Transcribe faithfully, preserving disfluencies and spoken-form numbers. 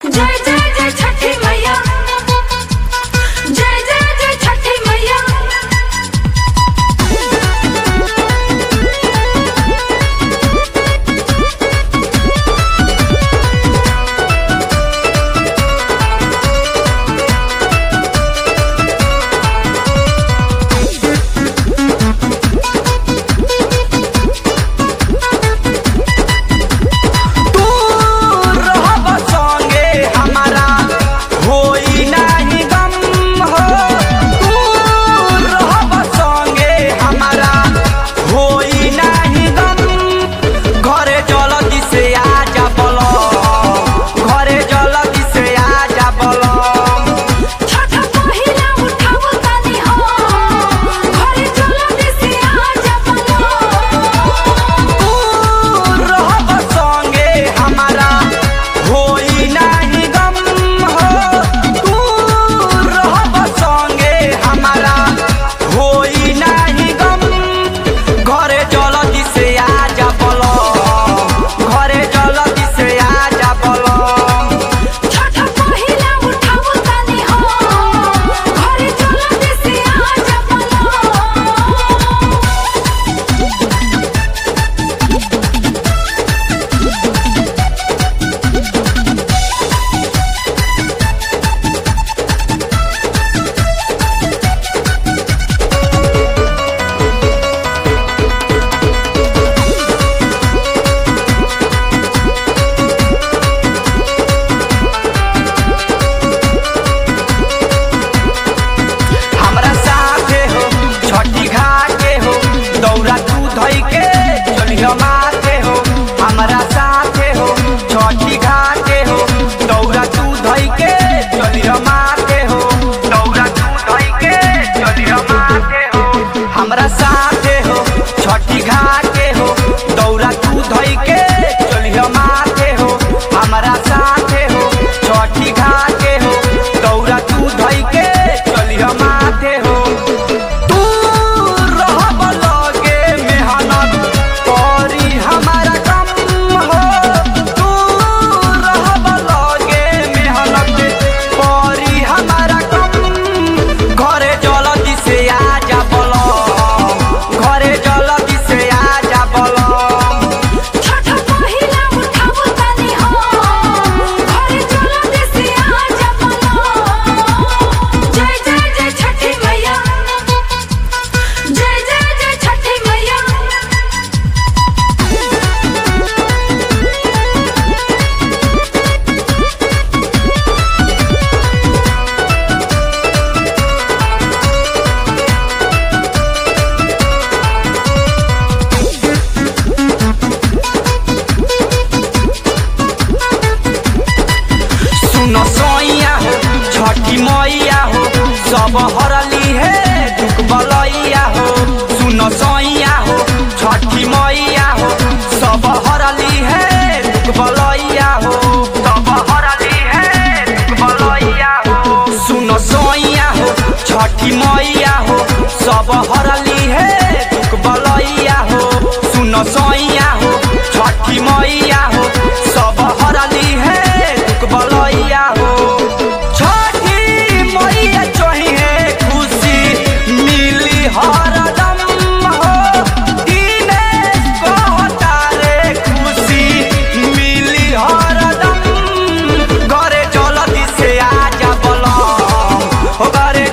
जय जय जय छठी मैया, जय जय जय छठी मैया। माथे हो हमरा साथे हो छठी घाटे हो दौरा तू धई के चलिह माथे हो दौरा तू धई के चलिह माथे हो हमरा साथे हो छठी घाटे हो दौरा तू धई के चलिह माथे हो हमरा साथे हो छठी घाटे हो दौरा तू धई के चलिह माथे हो छठी मैया हो सब हरली है दुख बलैया हो सुन सैया हो छठी मैया हो सब हरली है दुख बलैया हो सब हरली है दुख बलैया हो सुन सैया हो छठी मैया हो सब हरली है दुख बलैया हो सुन सैया हो छठी मैया हो सब हरली है दुख बलैया हो हरदम हो दिनेश कहता रे खुशी मिली हरदम घरे जल्दी से आजा बलम हो घरे